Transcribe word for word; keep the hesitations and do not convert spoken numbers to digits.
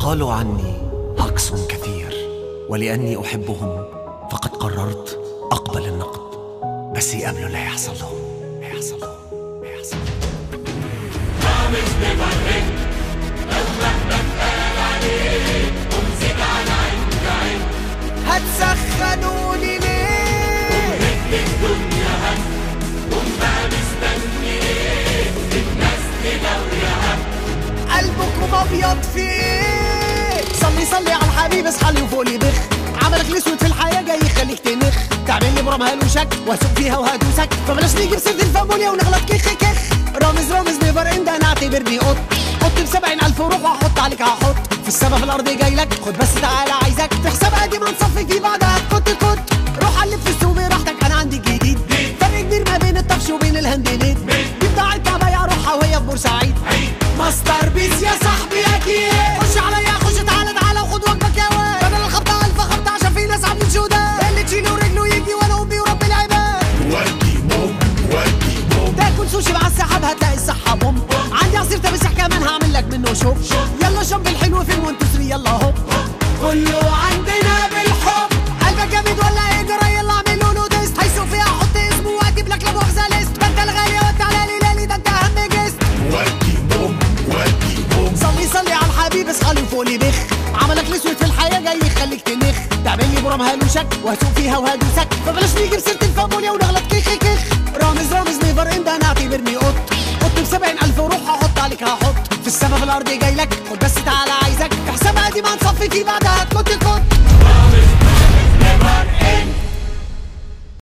قالوا عني هجص كثير، ولأني أحبهم فقد قررت أقبل النقد، بس يقابلوا لا يحصل لهم لا يحصل لهم لا يحصل لهم. مش ببرك لو مهما اتقال عليك ومسك على عين بعين. هتسخنوني ليه؟ ومهد الدنيا هن وما مستني ايه؟ الناس تدويها قلبكم ابيض في ايه؟ صلي صلي على الحبيب اصحى وفوق لي بخ، عملك الاسود في الحياه جاي يخليك تنخ، تعمل لي برام هلوشك واسوق فيها وهدوسك، فبلاش نيجي بسيره الفاموليا ونغلط كيخ كيخ. رامز رامز نيفر اند، انا اعتبرني قط قط بسبعين الف وروح وهحط عليك هحط في السما في الارض جاي لك، خد بس تعالى عايزك في حساب قديم هنصفي فيه بعدها كت كت. روح قلب في السوق براحتك انا عندي جديد، فرق كبير ما بين الطفش وبين الهاند ميد، دي بضاعتنا بايعه روحها وهي في بورسعيد. ماستر بيس يا صاحبي اكيد، خش عليا خش تعالى تعالى وخد وجبك يا واد، بدل الخبطه الف خبطه عشان في ناس عاملين جودة، اللي تشيله ورجله يجي وانا امي ورب العباد. ودي بوم ودي بوم، تاكل سوشي مع السحاب هتلاقي الصحه بوم، عندي عصير تمسح كمان هعمل لك منه شوب، يلا شوب الحلو فين وانتو ثري يلا هوب، كله عندنا بالحب. قلبك جامد ولا ايه جرى؟ يلا اعملوا له تيست، هيسوق فيها حط اسمه واجيب لك لا مؤاخذه ليست، ده انت الغالي وانت على ليلالي ده انت اهم جست. ودي بوم ودي بوم، صلي صلي على الحبيب اصحى وفوق لي بخ، عملك الاسود في الحياه جاي يخليك تنخ، تعمل لي برام هلوشك وهسوق فيها وهدوسك، فبلاش نيجي بسيره الفاموليا ونغلط كيخ كيخ. رامز رامز نيفر اند، انا اعتبرني قط قط بسبعين الف وروح هحط عليك هحط في السما في الارض جاي لك، خد بس تعالى عايزك في حساب قديم هنصفي فيه بعدها كت كت.